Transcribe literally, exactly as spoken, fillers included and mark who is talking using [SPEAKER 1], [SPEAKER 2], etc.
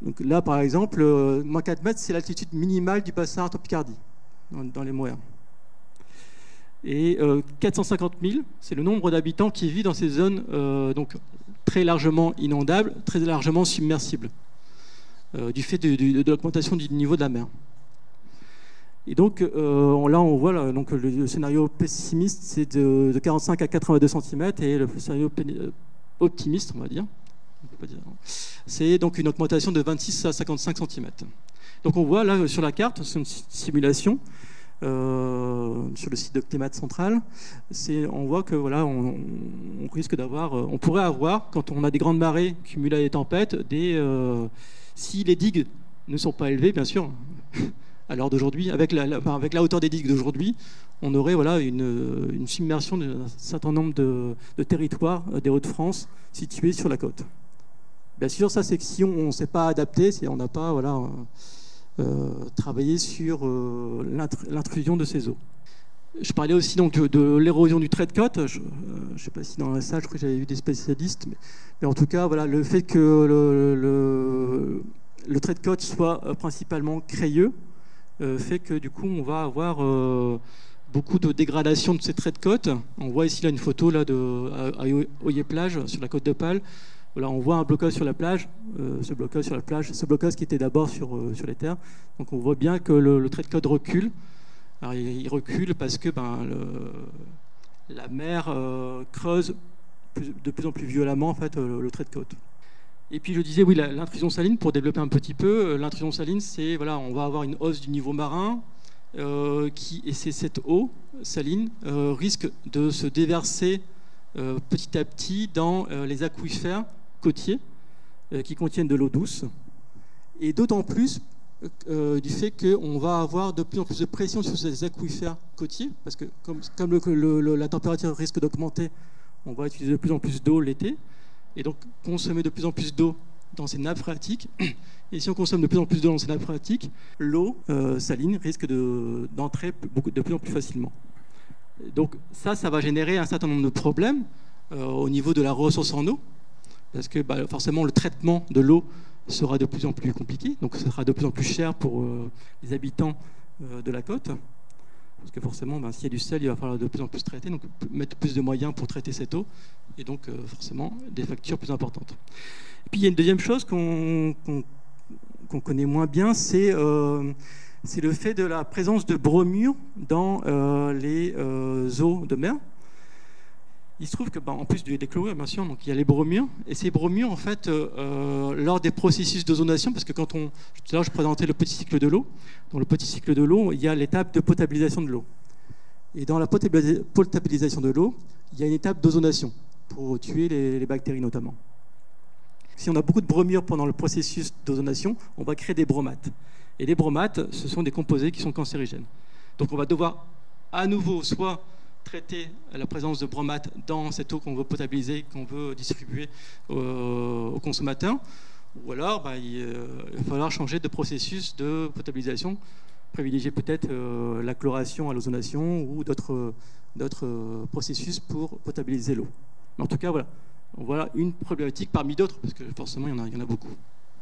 [SPEAKER 1] Donc là, par exemple, euh, moins quatre mètres, c'est l'altitude minimale du bassin Arto-Picardie, dans, dans les Moers. Et euh, quatre cent cinquante mille, c'est le nombre d'habitants qui vivent dans ces zones euh, donc, très largement inondables, très largement submersibles, euh, du fait de, de, de l'augmentation du niveau de la mer. Et donc euh, là, on voit là, donc, le, le scénario pessimiste, c'est de, de quarante-cinq à quatre-vingt-deux centimètres, et le scénario optimiste, on va dire, c'est donc une augmentation de vingt-six à cinquante-cinq centimètres. Donc on voit là sur la carte, c'est une simulation, Euh, sur le site de Climat Central, c'est, on voit que voilà, on, on risque d'avoir, on pourrait avoir, quand on a des grandes marées cumulées à des tempêtes, des, euh, si les digues ne sont pas élevées, bien sûr, à l'heure d'aujourd'hui, avec la, la, enfin, avec la hauteur des digues d'aujourd'hui, on aurait voilà, une, une submersion d'un certain nombre de, de territoires des Hauts-de-France situés sur la côte. Bien sûr, ça c'est que si on ne s'est pas adapté, si on n'a pas voilà, Euh, travailler sur euh, l'intrusion de ces eaux. Je parlais aussi donc de, de l'érosion du trait de côte. Je ne sais pas si dans la salle, je crois que j'avais vu des spécialistes, mais, mais en tout cas, voilà, le fait que le, le, le trait de côte soit euh, principalement crayeux euh, fait que du coup, on va avoir euh, beaucoup de dégradation de ces traits de côte. On voit ici là une photo là de à, à Oyer-Plage sur la côte d'Opale. Voilà, on voit un blocage sur la plage, euh, ce blocage sur la plage, ce blocage qui était d'abord sur, euh, sur les terres. Donc on voit bien que le, le trait de côte recule. Alors il, il recule parce que ben, le, la mer euh, creuse plus, de plus en plus violemment en fait, le, le trait de côte. Et puis je disais, oui, l'intrusion saline, pour développer un petit peu, l'intrusion saline, c'est, voilà, on va avoir une hausse du niveau marin, euh, qui, et c'est cette eau saline euh, risque de se déverser euh, petit à petit dans euh, les aquifères côtiers euh, qui contiennent de l'eau douce, et d'autant plus euh, du fait qu'on va avoir de plus en plus de pression sur ces aquifères côtiers, parce que comme, comme le, le, la température risque d'augmenter, on va utiliser de plus en plus d'eau l'été, et donc consommer de plus en plus d'eau dans ces nappes phréatiques. Et si on consomme de plus en plus d'eau dans ces nappes phréatiques, l'eau euh, saline risque de, d'entrer beaucoup, de plus en plus facilement. Donc ça, ça va générer un certain nombre de problèmes euh, au niveau de la ressource en eau, parce que bah, forcément le traitement de l'eau sera de plus en plus compliqué, donc ce sera de plus en plus cher pour euh, les habitants euh, de la côte, parce que forcément, bah, s'il y a du sel, il va falloir de plus en plus traiter, donc mettre plus de moyens pour traiter cette eau, et donc euh, forcément des factures plus importantes. Et puis il y a une deuxième chose qu'on, qu'on, qu'on connaît moins bien, c'est euh, c'est le fait de la présence de bromure dans euh, les euh, eaux de mer. Il se trouve que, bah, en plus des chlorures, bien sûr, donc il y a les bromures. Et ces bromures, en fait, euh, lors des processus d'ozonation, parce que quand on, tout à l'heure, je présentais le petit cycle de l'eau. Dans le petit cycle de l'eau, il y a l'étape de potabilisation de l'eau. Et dans la potabilisation de l'eau, il y a une étape d'ozonation pour tuer les, les bactéries notamment. Si on a beaucoup de bromures pendant le processus d'ozonation, on va créer des bromates. Et les bromates, ce sont des composés qui sont cancérigènes. Donc on va devoir à nouveau soit traiter la présence de bromates dans cette eau qu'on veut potabiliser, qu'on veut distribuer aux, aux consommateurs, ou alors bah, il, euh, il va falloir changer de processus de potabilisation, privilégier peut-être euh, la chloration à l'ozonation ou d'autres, d'autres euh, processus pour potabiliser l'eau. Mais en tout cas, voilà, voilà une problématique parmi d'autres, parce que forcément il y en a, il y en a beaucoup.